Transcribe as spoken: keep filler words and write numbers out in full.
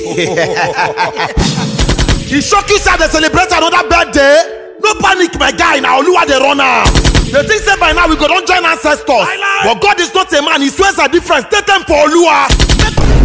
e shock you say they celebrate another birthday? No panic, my guy. Now Oluwa dey run am. They think say by now we go don join ancestors, but God is not a man. He swears a difference. Take them for Oluwa.